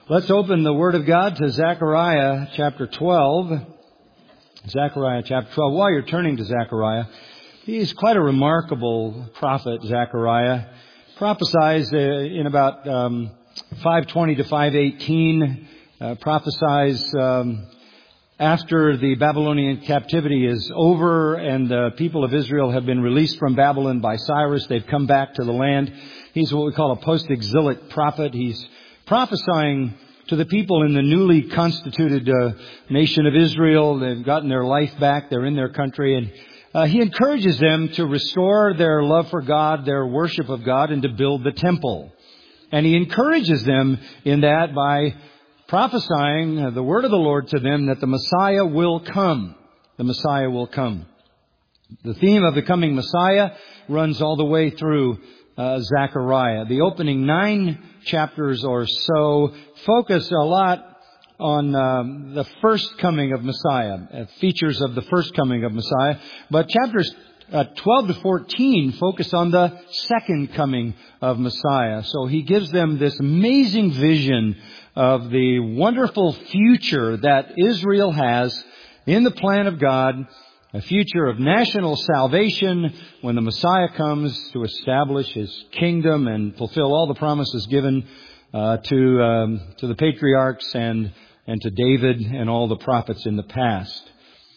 Let's open the Word of God to Zechariah chapter 12. Zechariah chapter 12. While you're turning to Zechariah, he's quite a remarkable prophet, Zechariah. Prophesies in about 520 to 518. Prophesies after the Babylonian captivity is over and the people of Israel have been released from Babylon by Cyrus. They've come back to the land. He's what we call a post-exilic prophet. He's prophesying to the people in the newly constituted nation of Israel. They've gotten their life back. They're in their country. And he encourages them to restore their love for God, their worship of God, and to build the temple. And he encourages them in that by prophesying the word of the Lord to them that the Messiah will come. The Messiah will come. The theme of the coming Messiah runs all the way through Zechariah. The opening 9 chapters or so focus a lot on the first coming of Messiah, features of the first coming of Messiah. But chapters 12 to 14 focus on the second coming of Messiah. So he gives them this amazing vision of the wonderful future that Israel has in the plan of God, a future of national salvation when the Messiah comes to establish His kingdom and fulfill all the promises given to the patriarchs and to David and all the prophets in the past.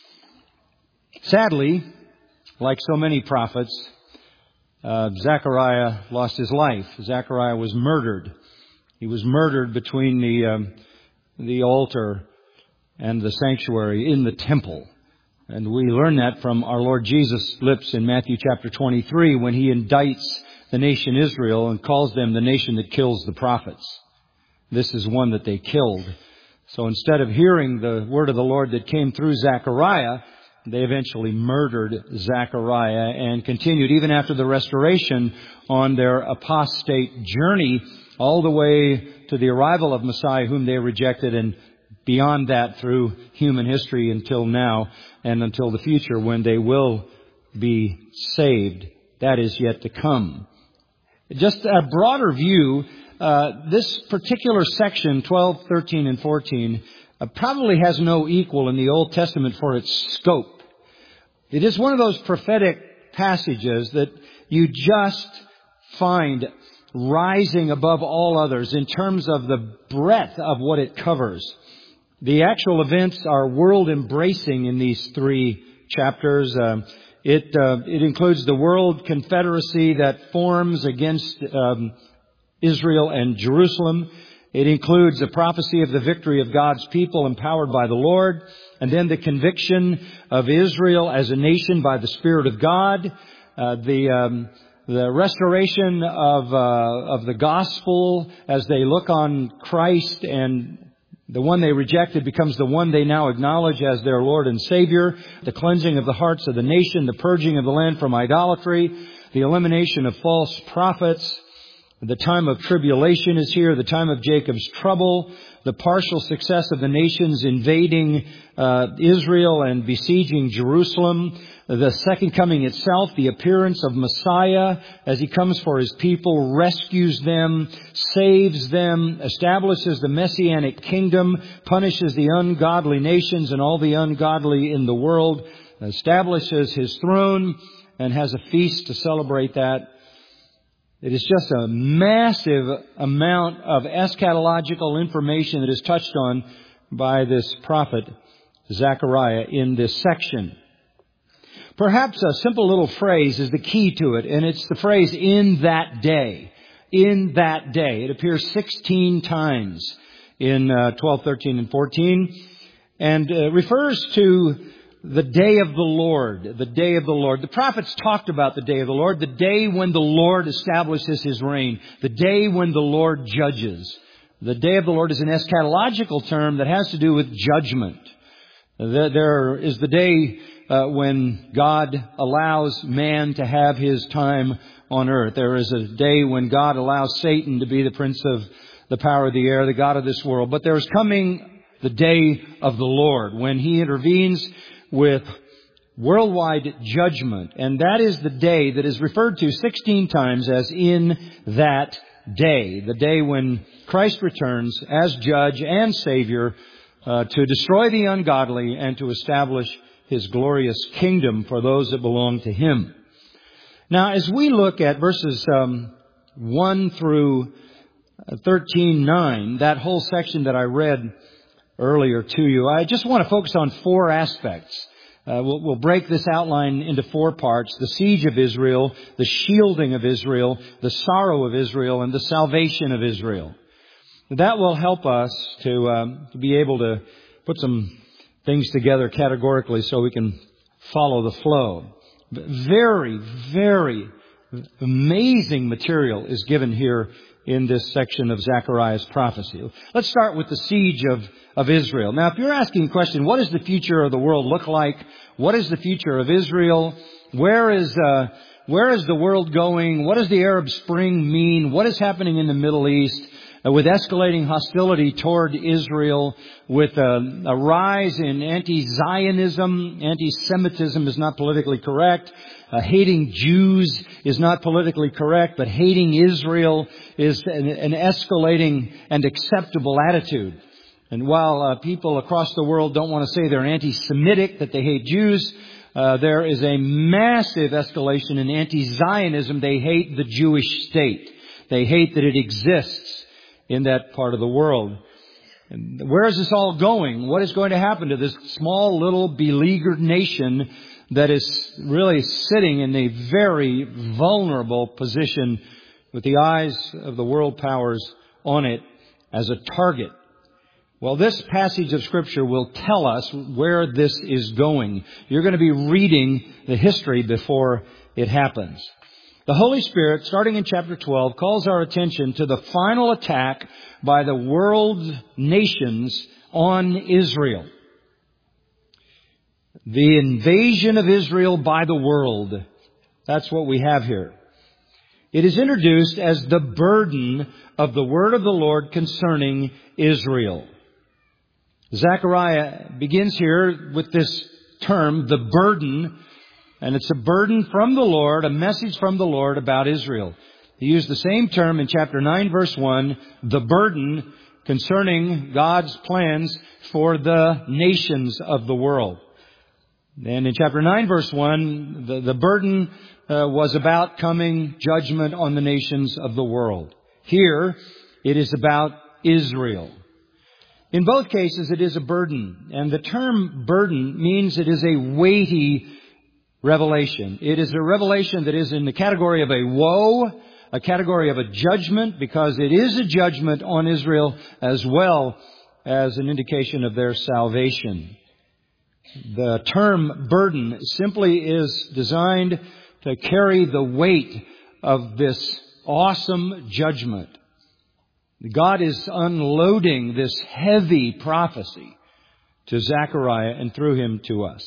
Sadly, like so many prophets, Zechariah lost his life. Zechariah was murdered. He was murdered between the altar and the sanctuary in the temple. And we learn that from our Lord Jesus' lips in Matthew chapter 23 when He indicts the nation Israel and calls them the nation that kills the prophets. This is one that they killed. So instead of hearing the word of the Lord that came through Zechariah, they eventually murdered Zechariah and continued even after the restoration on their apostate journey all the way to the arrival of Messiah whom they rejected, and beyond that through human history until now and until the future when they will be saved. That is yet to come. Just a broader view, this particular section, 12, 13, and 14, probably has no equal in the Old Testament for its scope. It is one of those prophetic passages that you just find rising above all others in terms of the breadth of what it covers. The actual events are world-embracing in these 3 chapters. It includes the world confederacy that forms against Israel and Jerusalem. It includes the prophecy of the victory of God's people empowered by the Lord, and then the conviction of Israel as a nation by the Spirit of God, the restoration of the gospel as they look on Christ, and the one they rejected becomes the one they now acknowledge as their Lord and Savior, the cleansing of the hearts of the nation, the purging of the land from idolatry, the elimination of false prophets. The time of tribulation is here, the time of Jacob's trouble, the partial success of the nations invading Israel and besieging Jerusalem, the second coming itself, the appearance of Messiah as He comes for His people, rescues them, saves them, establishes the Messianic kingdom, punishes the ungodly nations and all the ungodly in the world, establishes His throne, and has a feast to celebrate that. It is just a massive amount of eschatological information that is touched on by this prophet, Zechariah, in this section. Perhaps a simple little phrase is the key to it, and it's the phrase, "in that day." In that day. It appears 16 times in 12, 13, and 14, and refers to the day of the Lord. The day of the Lord. The prophets talked about the day of the Lord, the day when the Lord establishes His reign, the day when the Lord judges. The day of the Lord is an eschatological term that has to do with judgment. There is the day when God allows man to have his time on earth. There is a day when God allows Satan to be the prince of the power of the air, the god of this world. But there is coming the day of the Lord when He intervenes with worldwide judgment. And that is the day that is referred to 16 times as in that day, the day when Christ returns as judge and Savior to destroy the ungodly and to establish His glorious kingdom for those that belong to Him. Now, as we look at verses 1 through 13:9, that whole section that I read earlier to you, I just want to focus on four aspects. We'll break this outline into four parts: the siege of Israel, the shielding of Israel, the sorrow of Israel, and the salvation of Israel. That will help us to be able to put some things together categorically so we can follow the flow. Very, very amazing material is given here in this section of Zechariah's prophecy. Let's start with the siege of Israel. Now, if you're asking the question, what does the future of the world look like? What is the future of Israel? Where is the world going? What does the Arab Spring mean? What is happening in the Middle East? With escalating hostility toward Israel, with a rise in anti-Zionism. Anti-Semitism is not politically correct. Hating Jews is not politically correct, but hating Israel is an escalating and acceptable attitude. And while people across the world don't want to say they're anti-Semitic, that they hate Jews, there is a massive escalation in anti-Zionism. They hate the Jewish state. They hate that it exists in that part of the world. And where is this all going? What is going to happen to this small little beleaguered nation that is really sitting in a very vulnerable position with the eyes of the world powers on it as a target? Well, this passage of Scripture will tell us where this is going. You're going to be reading the history before it happens. The Holy Spirit, starting in chapter 12, calls our attention to the final attack by the world nations on Israel. The invasion of Israel by the world. That's what we have here. It is introduced as the burden of the word of the Lord concerning Israel. Zechariah begins here with this term, the burden. And it's a burden from the Lord, a message from the Lord about Israel. He used the same term in chapter 9, verse 1, the burden concerning God's plans for the nations of the world. And in chapter 9, verse 1, the burden was about coming judgment on the nations of the world. Here, it is about Israel. In both cases, it is a burden. And the term burden means it is a weighty revelation. It is a revelation that is in the category of a woe, a category of a judgment, because it is a judgment on Israel as well as an indication of their salvation. The term burden simply is designed to carry the weight of this awesome judgment. God is unloading this heavy prophecy to Zechariah and through him to us.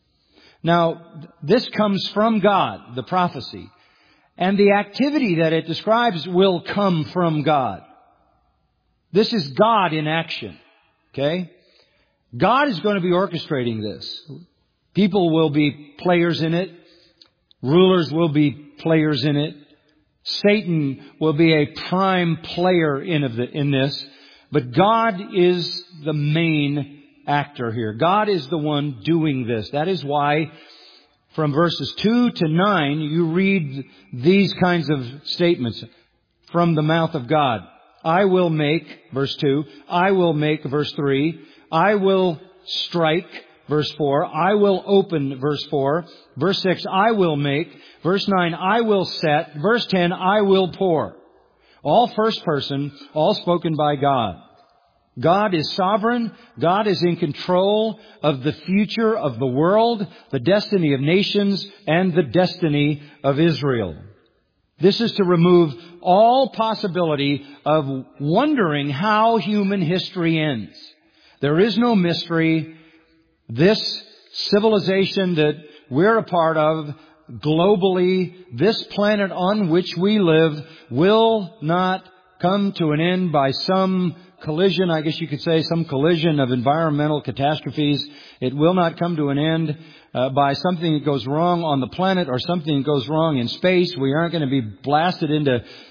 Now, this comes from God, the prophecy. And the activity that it describes will come from God. This is God in action. Okay? God is going to be orchestrating this. People will be players in it. Rulers will be players in it. Satan will be a prime player in this. But God is the main actor here. God is the one doing this. That is why from verses 2 to 9 you read these kinds of statements from the mouth of God. I will make, verse 2, I will make, verse 3, I will strike, verse 4, I will open, verse 4, verse 6, I will make, verse 9, I will set, verse 10, I will pour. All first person, all spoken by God. God is sovereign. God is in control of the future of the world, the destiny of nations, and the destiny of Israel. This is to remove all possibility of wondering how human history ends. There is no mystery. This civilization that we're a part of, globally, this planet on which we live, will not come to an end by some collision, I guess you could say, some collision of environmental catastrophes. It will not come to an end by something that goes wrong on the planet or something that goes wrong in space. We aren't going to be blasted into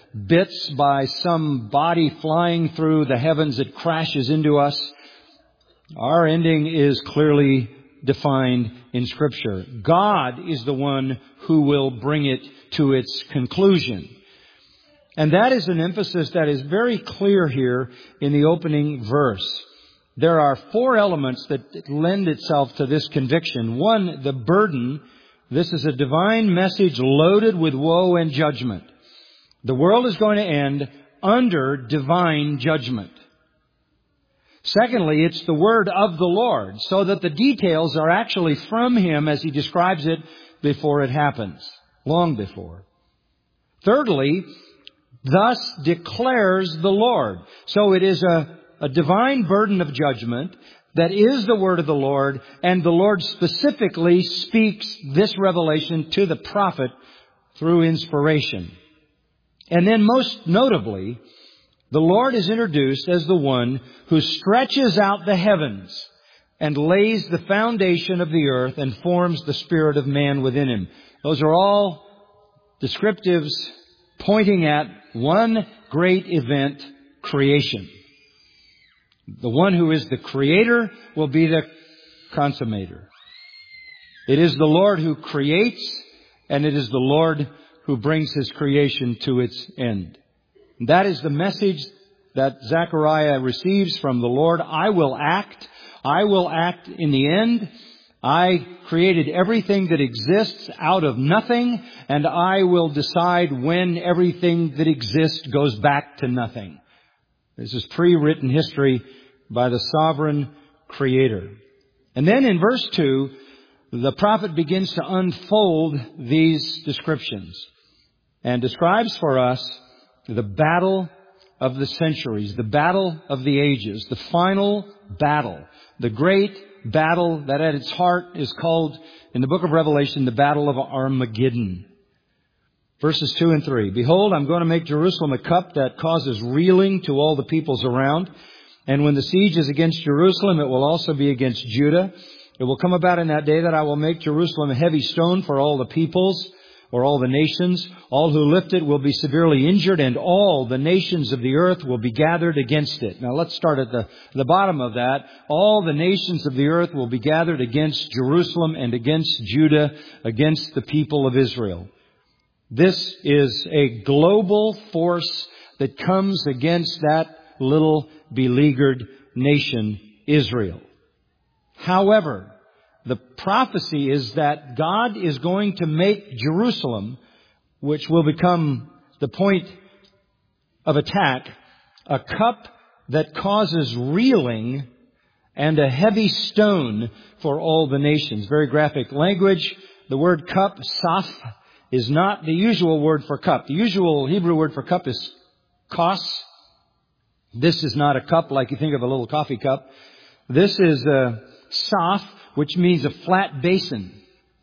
bits by some body flying through the heavens that crashes into us. Our ending is clearly defined in Scripture. God is the one who will bring it to its conclusion. And that is an emphasis that is very clear here in the opening verse. There are 4 elements that lend itself to this conviction. 1, the burden. This is a divine message loaded with woe and judgment. The world is going to end under divine judgment. Secondly, it's the word of the Lord, so that the details are actually from Him as He describes it before it happens, long before. Thirdly, thus declares the Lord. So it is a divine burden of judgment that is the word of the Lord, and the Lord specifically speaks this revelation to the prophet through inspiration. And then most notably, the Lord is introduced as the one who stretches out the heavens and lays the foundation of the earth and forms the spirit of man within him. Those are all descriptives pointing at one great event, creation. The one who is the creator will be the consummator. It is the Lord who creates, and it is the Lord who brings His creation to its end. That is the message that Zechariah receives from the Lord. I will act. I will act in the end. I created everything that exists out of nothing, and I will decide when everything that exists goes back to nothing. This is pre-written history by the sovereign Creator. And then in verse 2, the prophet begins to unfold these descriptions and describes for us the battle of the centuries, the battle of the ages, the final battle, the great battle that at its heart is called in the book of Revelation the battle of Armageddon. Verses 2 and 3. Behold, I'm going to make Jerusalem a cup that causes reeling to all the peoples around. And when the siege is against Jerusalem, it will also be against Judah. It will come about in that day that I will make Jerusalem a heavy stone for all the peoples, or all the nations. All who lift it will be severely injured, and all the nations of the earth will be gathered against it. Now let's start at the bottom of that. All the nations of the earth will be gathered against Jerusalem and against Judah, against the people of Israel. This is a global force that comes against that little beleaguered nation, Israel. However, the prophecy is that God is going to make Jerusalem, which will become the point of attack, a cup that causes reeling and a heavy stone for all the nations. Very graphic language. The word cup, saf, is not the usual word for cup. The usual Hebrew word for cup is kos. This is not a cup like you think of a little coffee cup. This is a saf, which means a flat basin.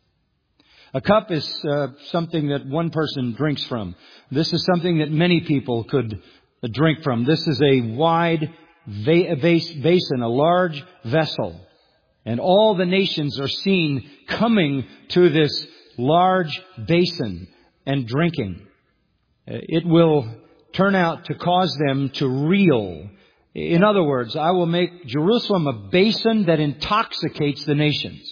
A cup is something that one person drinks from. This is something that many people could drink from. This is a wide basin, a large vessel. And all the nations are seen coming to this large basin and drinking. It will turn out to cause them to reel. In other words, I will make Jerusalem a basin that intoxicates the nations.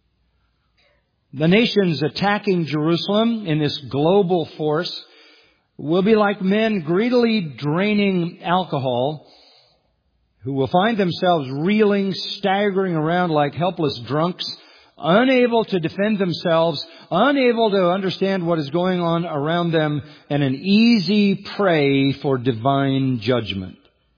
The nations attacking Jerusalem in this global force will be like men greedily draining alcohol, who will find themselves reeling, staggering around like helpless drunks, unable to defend themselves, unable to understand what is going on around them, and an easy prey for divine judgment.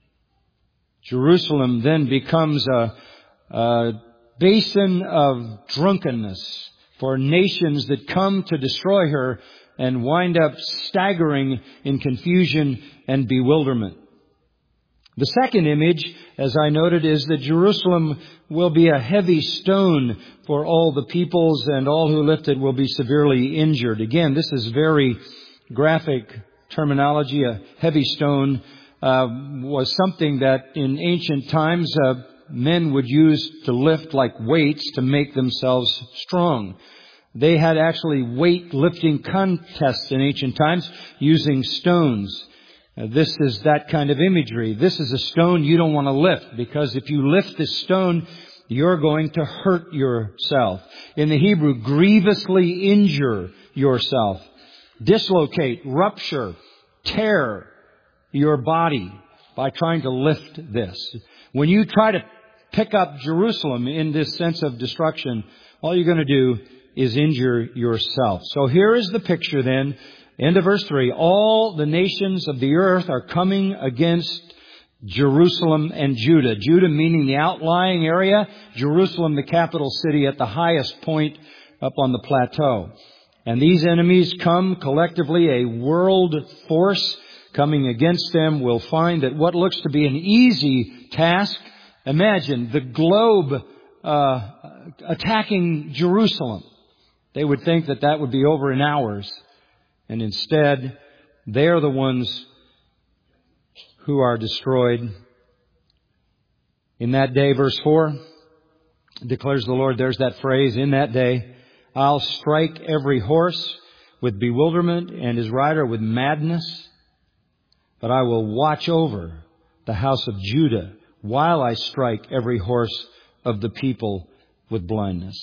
Jerusalem then becomes a basin of drunkenness for nations that come to destroy her and wind up staggering in confusion and bewilderment. The second image, as I noted, is that Jerusalem will be a heavy stone for all the peoples, and all who lift it will be severely injured. Again, this is very graphic terminology. A heavy stone was something that in ancient times men would use to lift like weights to make themselves strong. They had actually weight-lifting contests in ancient times using stones. This is that kind of imagery. This is a stone you don't want to lift, because if you lift this stone, you're going to hurt yourself. In the Hebrew, grievously injure yourself. Dislocate, rupture, tear your body by trying to lift this. When you try to pick up Jerusalem in this sense of destruction, all you're going to do is injure yourself. So here is the picture then. End of verse 3. All the nations of the earth are coming against Jerusalem and Judah. Judah meaning the outlying area. Jerusalem, the capital city at the highest point up on the plateau. And these enemies come collectively, a world force coming against them. Will find that what looks to be an easy task. Imagine the globe attacking Jerusalem. They would think that that would be over in hours. And instead, they're the ones who are destroyed. In that day, verse 4, declares the Lord, there's that phrase, in that day, I'll strike every horse with bewilderment and his rider with madness, but I will watch over the house of Judah while I strike every horse of the people with blindness.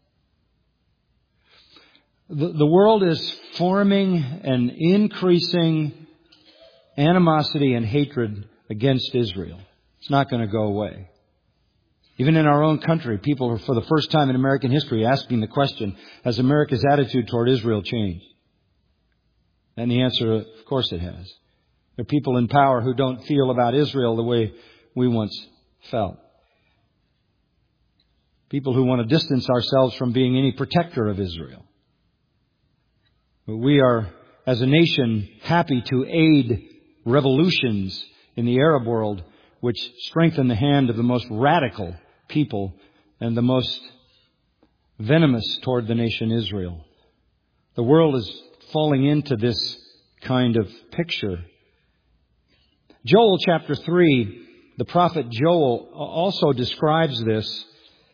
The world is forming an increasing animosity and hatred against Israel. It's not going to go away. Even in our own country, people are for the first time in American history asking the question, has America's attitude toward Israel changed? And the answer, of course it has. There are people in power who don't feel about Israel the way we once felt. People who want to distance ourselves from being any protector of Israel. But we are, as a nation, happy to aid revolutions in the Arab world which strengthen the hand of the most radical people and the most venomous toward the nation Israel. The world is falling into this kind of picture. Joel chapter 3, the prophet Joel also describes this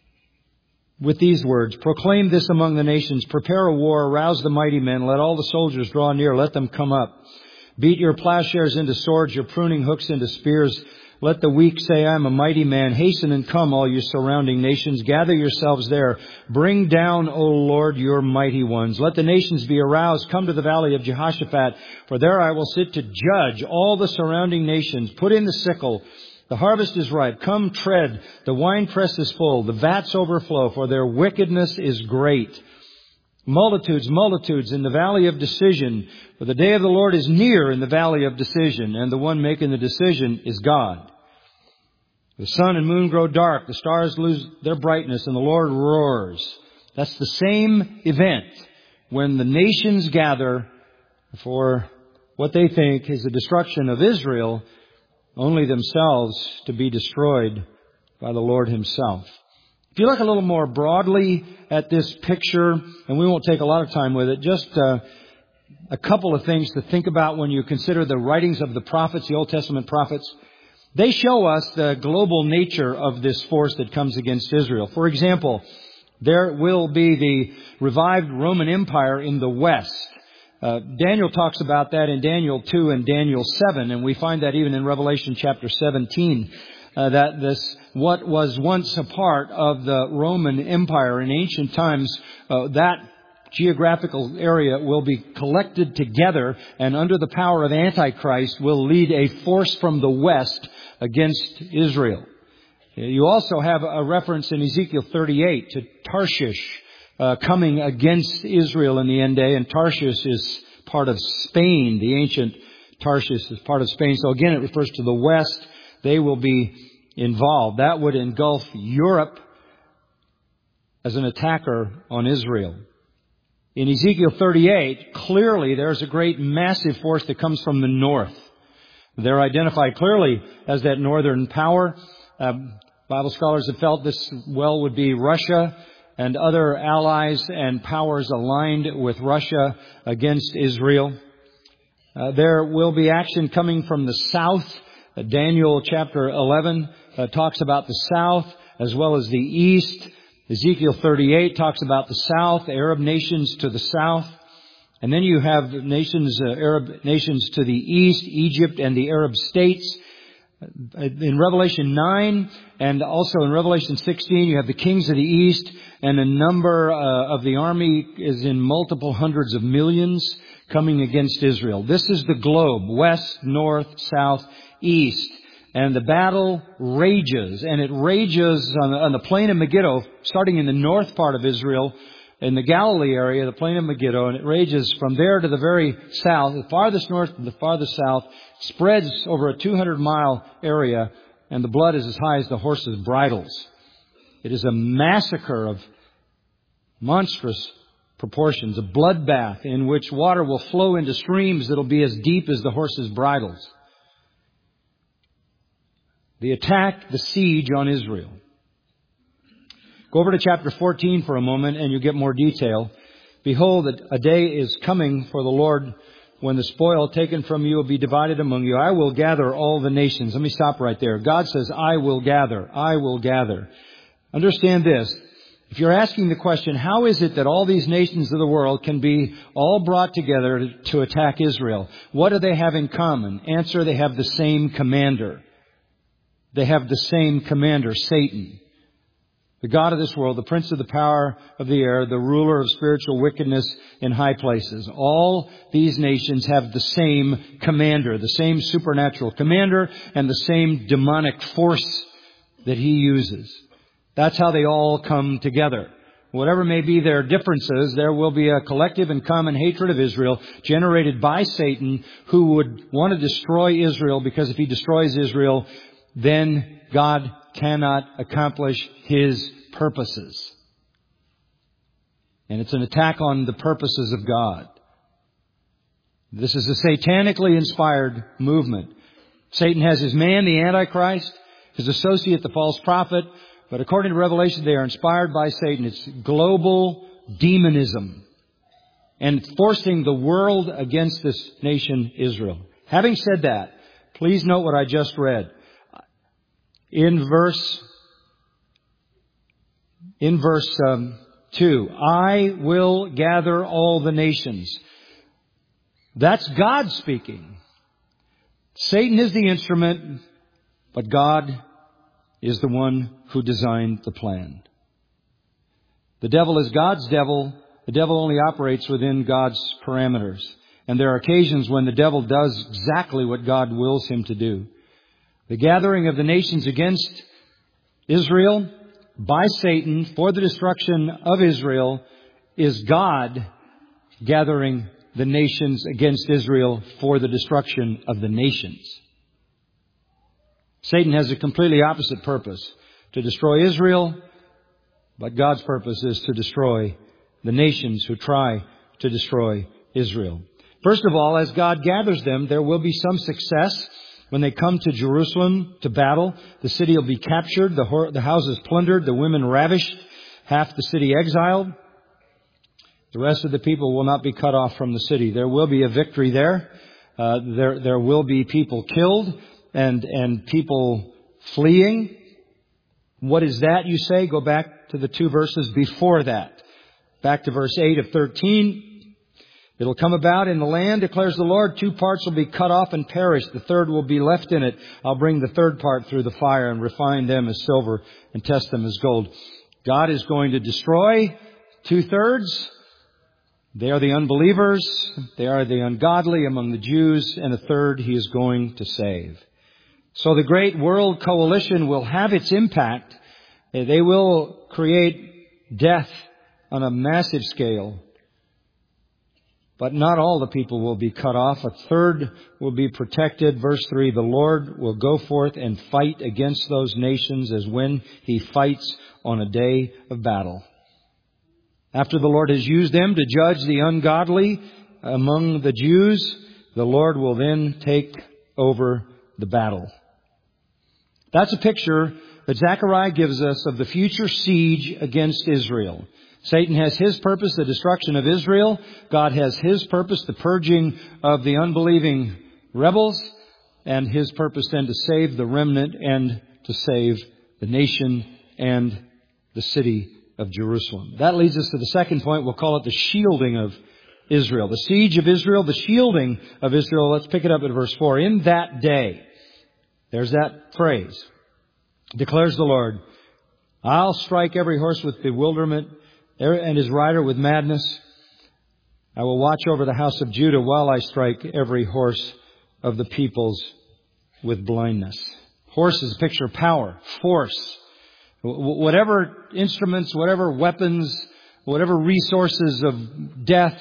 with these words, proclaim this among the nations, prepare a war, arouse the mighty men, let all the soldiers draw near, let them come up. Beat your plowshares into swords, your pruning hooks into spears. Let the weak say, I am a mighty man. Hasten and come, all you surrounding nations. Gather yourselves there. Bring down, O Lord, your mighty ones. Let the nations be aroused. Come to the valley of Jehoshaphat, for there I will sit to judge all the surrounding nations. Put in the sickle. The harvest is ripe. Come tread. The winepress is full. The vats overflow, for their wickedness is great. Multitudes, multitudes in the valley of decision. For the day of the Lord is near in the valley of decision, and the one making the decision is God. The sun and moon grow dark. The stars lose their brightness, and the Lord roars. That's the same event when the nations gather for what they think is the destruction of Israel, only themselves to be destroyed by the Lord Himself. If you look a little more broadly at this picture, and we won't take a lot of time with it, just a couple of things to think about when you consider the writings of the prophets, the Old Testament prophets. They show us the global nature of this force that comes against Israel. For example, there will be the revived Roman Empire in the West. Daniel talks about that in Daniel 2 and Daniel 7, and we find that even in Revelation chapter 17, that this, what was once a part of the Roman Empire in ancient times, that geographical area will be collected together and under the power of Antichrist will lead a force from the West against Israel. You also have a reference in Ezekiel 38 to Tarshish coming against Israel in the end day, and Tarshish is part of Spain. The ancient Tarshish is part of Spain. So again, it refers to the West. They will be involved. That would engulf Europe as an attacker on Israel. In Ezekiel 38, clearly there's a great massive force that comes from the north. They're identified clearly as that northern power. Bible scholars have felt this well would be Russia and other allies and powers aligned with Russia against Israel. There will be action coming from the south. Daniel chapter 11 talks about the south as well as the east. Ezekiel 38 talks about the south, Arab nations to the south. And then you have nations, Arab nations to the east, Egypt and the Arab states. In Revelation 9 and also in Revelation 16, you have the kings of the east, and a number of the army is in multiple hundreds of millions coming against Israel. This is the globe, west, north, south, east. And the battle rages, and it rages on the plain of Megiddo, starting in the north part of Israel, in the Galilee area, the plain of Megiddo, and it rages from there to the very south, the farthest north to the farthest south, spreads over a 200-mile area, and the blood is as high as the horses' bridles. It is a massacre of monstrous proportions, a bloodbath in which water will flow into streams that will be as deep as the horses' bridles. The attack, the siege on Israel. Go over to chapter 14 for a moment and you'll get more detail. Behold, a day is coming for the Lord when the spoil taken from you will be divided among you. I will gather all the nations. Let me stop right there. God says, I will gather. I will gather. Understand this. If you're asking the question, how is it that all these nations of the world can be all brought together to attack Israel? What do they have in common? Answer, they have the same commander. They have the same commander, Satan. The God of this world, the prince of the power of the air, the ruler of spiritual wickedness in high places. All these nations have the same commander, the same supernatural commander, and the same demonic force that he uses. That's how they all come together. Whatever may be their differences, there will be a collective and common hatred of Israel generated by Satan, who would want to destroy Israel, because if he destroys Israel, then God cannot accomplish His purposes. And it's an attack on the purposes of God. This is a satanically inspired movement. Satan has his man, the Antichrist, his associate, the false prophet. But according to Revelation, they are inspired by Satan. It's global demonism and forcing the world against this nation, Israel. Having said that, please note what I just read. In verse 2, I will gather all the nations. That's God speaking. Satan is the instrument, but God is the one who designed the plan. The devil is God's devil. The devil only operates within God's parameters. And there are occasions when the devil does exactly what God wills him to do. The gathering of the nations against Israel by Satan for the destruction of Israel is God gathering the nations against Israel for the destruction of the nations. Satan has a completely opposite purpose, to destroy Israel, but God's purpose is to destroy the nations who try to destroy Israel. First of all, as God gathers them, there will be some success. When they come to Jerusalem to battle, the city will be captured, the houses plundered, the women ravished, half the city exiled. The rest of the people will not be cut off from the city. There will be a victory there. There will be people killed and people fleeing. What is that, you say? Go back to the 2 verses before that. Back to verse 8 of 13. It'll come about in the land, declares the Lord, 2 parts will be cut off and perish. The third will be left in it. I'll bring the third part through the fire and refine them as silver and test them as gold. God is going to destroy 2/3. They are the unbelievers. They are the ungodly among the Jews. And 1/3 He is going to save. So the great world coalition will have its impact. They will create death on a massive scale. But not all the people will be cut off. 1/3 will be protected. Verse 3, the Lord will go forth and fight against those nations as when He fights on a day of battle. After the Lord has used them to judge the ungodly among the Jews, the Lord will then take over the battle. That's a picture that Zechariah gives us of the future siege against Israel. Satan has his purpose, the destruction of Israel. God has His purpose, the purging of the unbelieving rebels. And His purpose then to save the remnant and to save the nation and the city of Jerusalem. That leads us to the second point. We'll call it the shielding of Israel. The siege of Israel, the shielding of Israel. Let's pick it up at verse 4. In that day, there's that phrase, declares the Lord, I'll strike every horse with bewilderment and his rider with madness. I will watch over the house of Judah while I strike every horse of the peoples with blindness. Horse is a picture of power, force. Whatever instruments, whatever weapons, whatever resources of death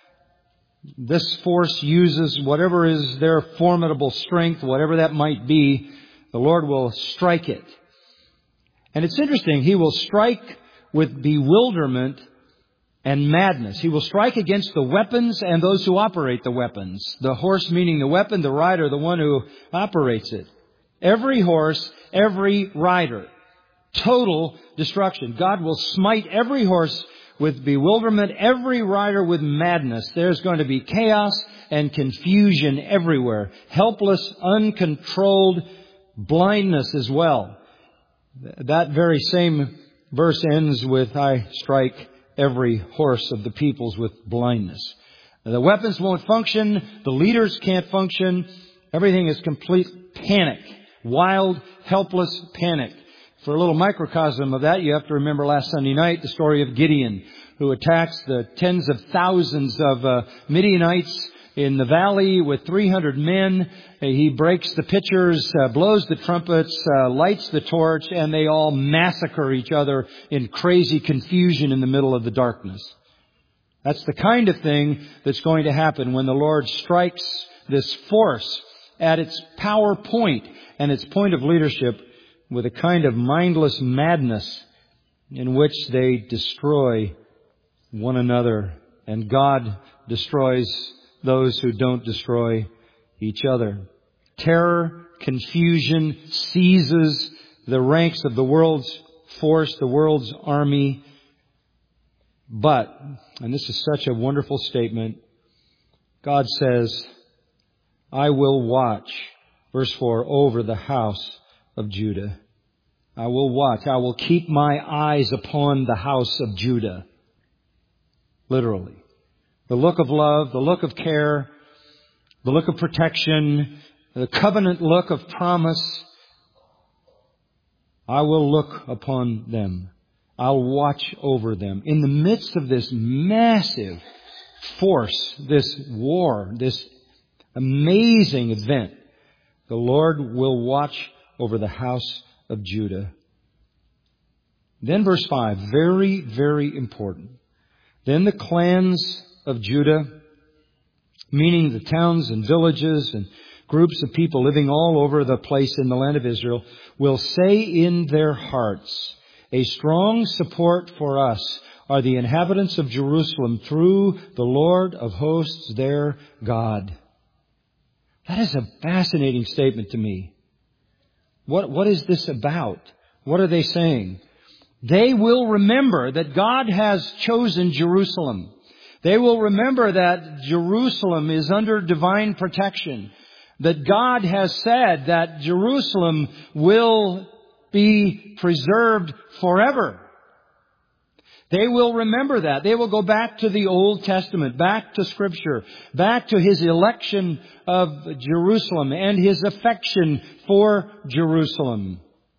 this force uses, whatever is their formidable strength, whatever that might be, the Lord will strike it. And it's interesting, He will strike with bewilderment and madness. He will strike against the weapons and those who operate the weapons. The horse meaning the weapon, the rider the one who operates it. Every horse, every rider. Total destruction. God will smite every horse with bewilderment, every rider with madness. There's going to be chaos and confusion everywhere. Helpless, uncontrolled blindness as well. That very same verse ends with, I strike every horse of the peoples with blindness. The weapons won't function. The leaders can't function. Everything is complete panic. Wild, helpless panic. For a little microcosm of that, you have to remember last Sunday night the story of Gideon, who attacks the tens of thousands of Midianites in the valley with 300 men. He breaks the pitchers, blows the trumpets, lights the torch, and they all massacre each other in crazy confusion in the middle of the darkness. That's the kind of thing that's going to happen when the Lord strikes this force at its power point and its point of leadership with a kind of mindless madness in which they destroy one another. And God destroys those who don't destroy each other. Terror, confusion seizes the ranks of the world's force, the world's army. But, and this is such a wonderful statement, God says, I will watch, verse 4, over the house of Judah. I will watch. I will keep my eyes upon the house of Judah. Literally. The look of love, the look of care, the look of protection, the covenant look of promise. I will look upon them. I'll watch over them. In the midst of this massive force, this war, this amazing event, the Lord will watch over the house of Judah. Then verse 5, very, very important. Then the clans of Judah, meaning the towns and villages and groups of people living all over the place in the land of Israel, will say in their hearts, a strong support for us are the inhabitants of Jerusalem through the Lord of hosts, their God. That is a fascinating statement to me. What is this about? What are they saying? They will remember that God has chosen Jerusalem. They will remember that Jerusalem is under divine protection. That God has said that Jerusalem will be preserved forever. They will remember that. They will go back to the Old Testament, back to Scripture, back to His election of Jerusalem and His affection for Jerusalem.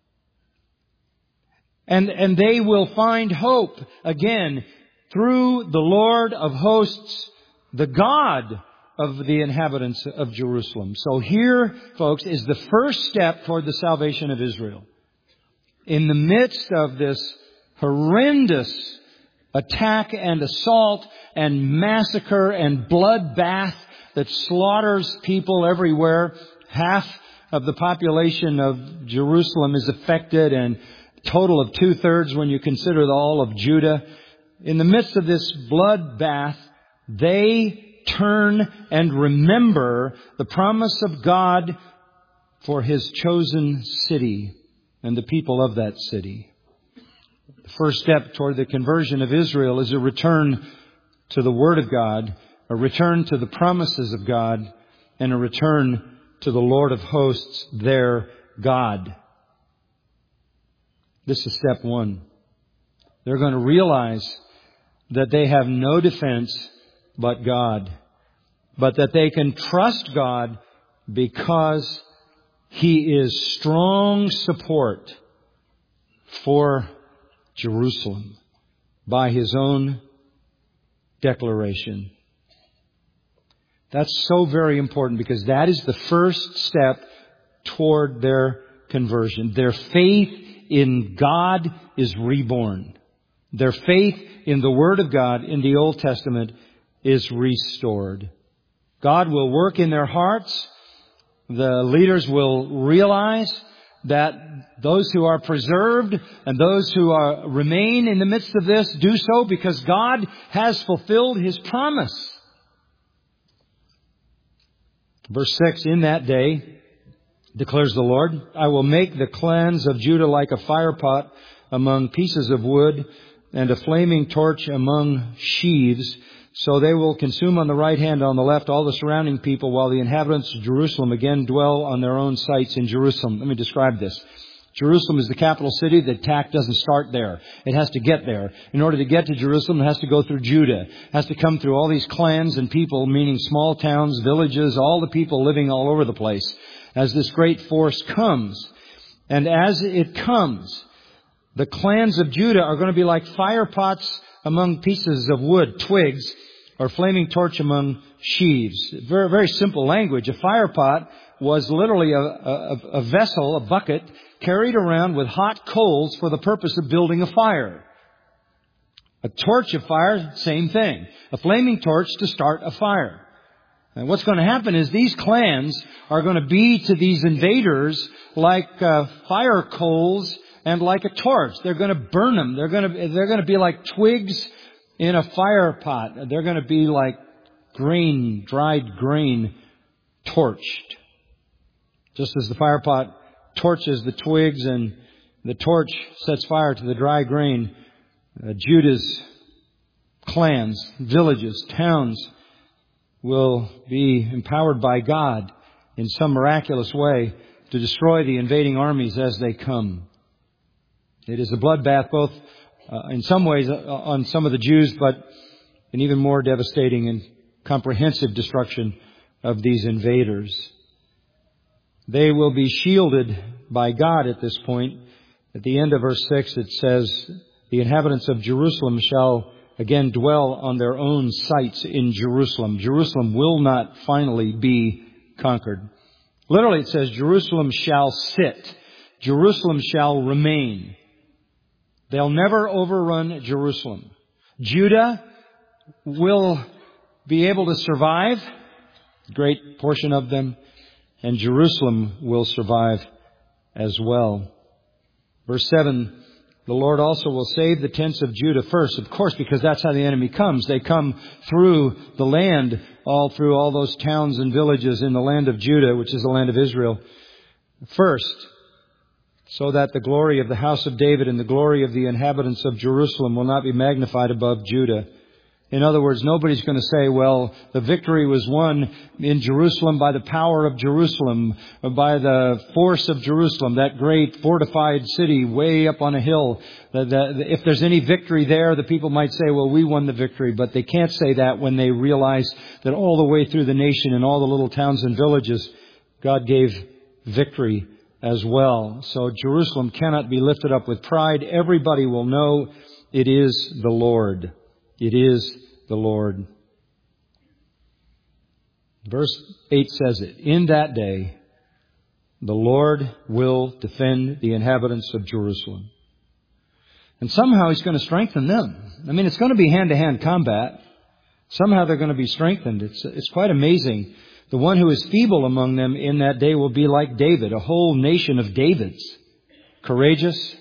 And they will find hope again through the Lord of hosts, the God of the inhabitants of Jerusalem. So here, folks, is the first step toward the salvation of Israel. In the midst of this horrendous attack and assault and massacre and bloodbath that slaughters people everywhere, half of the population of Jerusalem is affected, and a total of 2/3 when you consider all of Judah. In the midst of this bloodbath, they turn and remember the promise of God for His chosen city and the people of that city. The first step toward the conversion of Israel is a return to the Word of God, a return to the promises of God, and a return to the Lord of hosts, their God. This is step one. They're going to realize that they have no defense but God, but that they can trust God because He is strong support for Jerusalem by His own declaration. That's so very important because that is the first step toward their conversion. Their faith in God is reborn. Their faith in the Word of God in the Old Testament is restored. God will work in their hearts. The leaders will realize that those who are preserved and those who remain in the midst of this do so because God has fulfilled His promise. Verse 6, in that day, declares the Lord, I will make the clans of Judah like a firepot among pieces of wood and a flaming torch among sheaves. So they will consume on the right hand, on the left, all the surrounding people, while the inhabitants of Jerusalem again dwell on their own sites in Jerusalem. Let me describe this. Jerusalem is the capital city. The attack doesn't start there. It has to get there. In order to get to Jerusalem, it has to go through Judah. It has to come through all these clans and people, meaning small towns, villages, all the people living all over the place, as this great force comes. And as it comes, the clans of Judah are going to be like fire pots among pieces of wood, twigs, or flaming torch among sheaves. Very, very simple language. A fire pot was literally a vessel, a bucket, carried around with hot coals for the purpose of building a fire. A torch of fire, same thing. A flaming torch to start a fire. And what's going to happen is these clans are going to be to these invaders like fire coals and like a torch. They're going to burn them. They're going to be like twigs in a fire pot. They're going to be like grain, dried grain, torched. Just as the fire pot torches the twigs and the torch sets fire to the dry grain, Judah's clans, villages, towns will be empowered by God in some miraculous way to destroy the invading armies as they come. It is a bloodbath both in some ways on some of the Jews, but an even more devastating and comprehensive destruction of these invaders. They will be shielded by God at this point. At the end of verse 6 it says, the inhabitants of Jerusalem shall again dwell on their own sites in Jerusalem. Jerusalem will not finally be conquered. Literally it says, Jerusalem shall sit. Jerusalem shall remain. They'll never overrun Jerusalem. Judah will be able to survive, a great portion of them, and Jerusalem will survive as well. Verse 7, the Lord also will save the tents of Judah first, of course, because that's how the enemy comes. They come through the land, all through all those towns and villages in the land of Judah, which is the land of Israel, first, so that the glory of the house of David and the glory of the inhabitants of Jerusalem will not be magnified above Judah. In other words, nobody's going to say, well, the victory was won in Jerusalem by the power of Jerusalem, or by the force of Jerusalem, that great fortified city way up on a hill. If there's any victory there, the people might say, well, we won the victory. But they can't say that when they realize that all the way through the nation and all the little towns and villages, God gave victory as well. So Jerusalem cannot be lifted up with pride. Everybody will know it is the Lord. It is the Lord. Verse 8 says it. In that day, the Lord will defend the inhabitants of Jerusalem. And somehow He's going to strengthen them. I mean, it's going to be hand-to-hand combat. Somehow they're going to be strengthened. It's quite amazing. The one who is feeble among them in that day will be like David, a whole nation of Davids. Courageous,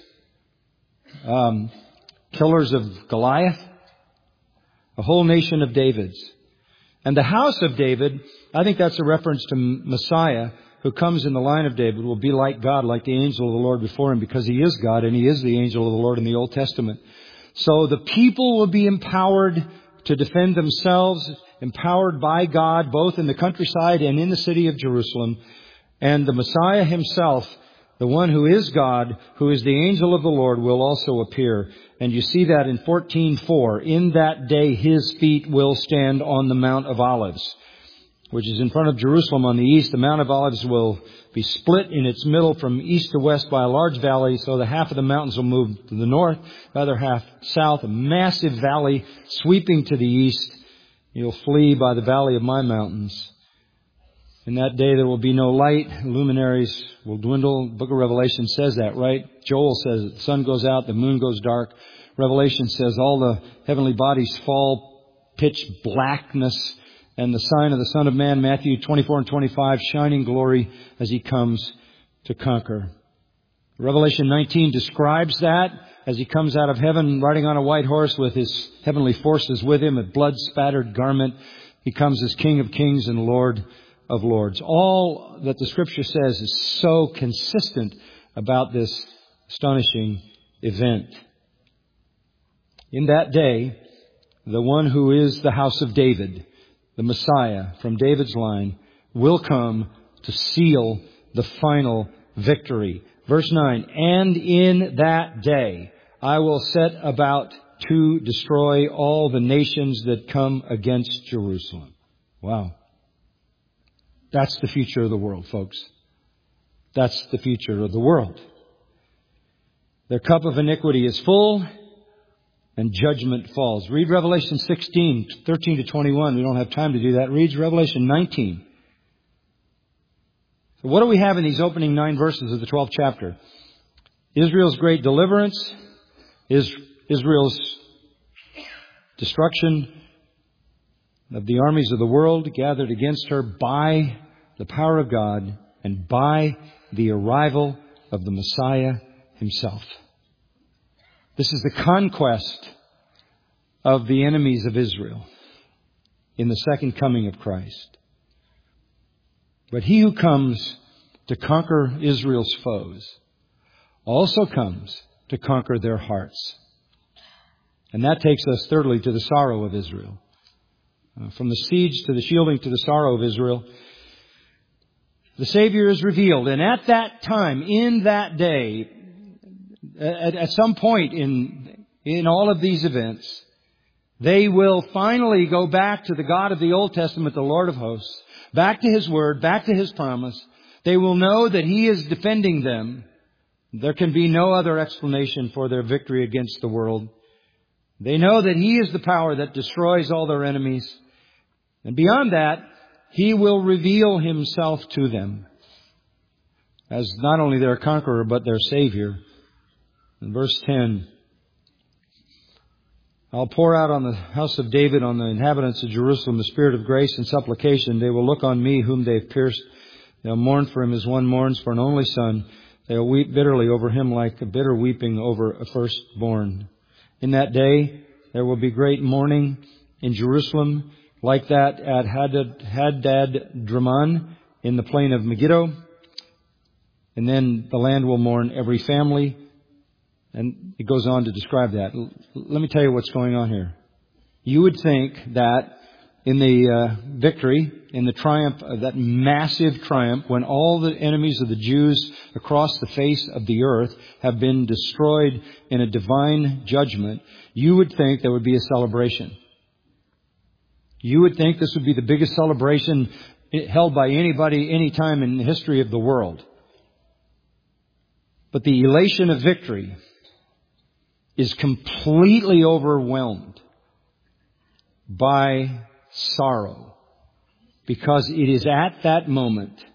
killers of Goliath. A whole nation of Davids. And the house of David, I think that's a reference to Messiah, who comes in the line of David, will be like God, like the angel of the Lord before Him, because He is God and He is the angel of the Lord in the Old Testament. So the people will be empowered to defend themselves, empowered by God, both in the countryside and in the city of Jerusalem. And the Messiah Himself The one who is God, who is the angel of the Lord, will also appear. And you see that in 14:4. In that day his feet will stand on the Mount of Olives, which is in front of Jerusalem on the east. The Mount of Olives will be split in its middle from east to west by a large valley, so the half of the mountains will move to the north, the other half south. A massive valley sweeping to the east. You'll flee by the valley of my mountains. In that day there will be no light. Luminaries will dwindle. The book of Revelation says that, right? Joel says it. The sun goes out, the moon goes dark. Revelation says all the heavenly bodies fall pitch blackness. And the sign of the Son of Man, Matthew 24 and 25, shining glory as he comes to conquer. Revelation 19 describes that as he comes out of heaven riding on a white horse with his heavenly forces with him, a blood-spattered garment. He comes as King of Kings and Lord of Lords. All that the Scripture says is so consistent about this astonishing event. In that day, the one who is the house of David, the Messiah from David's line, will come to seal the final victory. Verse 9, and in that day I will set about to destroy all the nations that come against Jerusalem. Wow. That's the future of the world, folks. That's the future of the world. Their cup of iniquity is full and judgment falls. Read Revelation 16, 13 to 21. We don't have time to do that. Read Revelation 19. So what do we have in these opening 9 verses of the 12th chapter? Israel's great deliverance, Israel's destruction of the armies of the world gathered against her by the power of God and by the arrival of the Messiah himself. This is the conquest of the enemies of Israel in the second coming of Christ. But he who comes to conquer Israel's foes also comes to conquer their hearts. And that takes us thirdly to the sorrow of Israel. From the siege to the shielding to the sorrow of Israel, the Savior is revealed. And at that time, in that day, at some point in all of these events, they will finally go back to the God of the Old Testament, the Lord of hosts, back to His Word, back to His promise. They will know that He is defending them. There can be no other explanation for their victory against the world. They know that He is the power that destroys all their enemies. And beyond that, He will reveal Himself to them as not only their conqueror, but their Savior. In verse 10, I'll pour out on the house of David, on the inhabitants of Jerusalem, the spirit of grace and supplication. They will look on me whom they've pierced. They'll mourn for him as one mourns for an only son. They'll weep bitterly over him like a bitter weeping over a firstborn. In that day, there will be great mourning in Jerusalem, like that at Hadad-Draman in the plain of Megiddo. And then the land will mourn every family. And it goes on to describe that. Let me tell you what's going on here. You would think that in the victory, in the triumph, that massive triumph, when all the enemies of the Jews across the face of the earth have been destroyed in a divine judgment, you would think there would be a celebration. You would think this would be the biggest celebration held by anybody, any time in the history of the world. But the elation of victory is completely overwhelmed by sorrow, because it is at that moment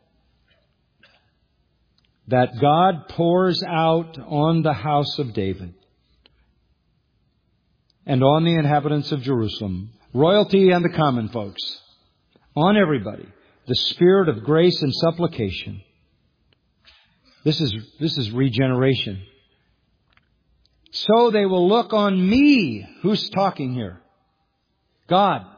that God pours out on the house of David and on the inhabitants of Jerusalem, royalty and the common folks, on everybody, the spirit of grace and supplication. This is regeneration. So they will look on me. Who's talking here? God.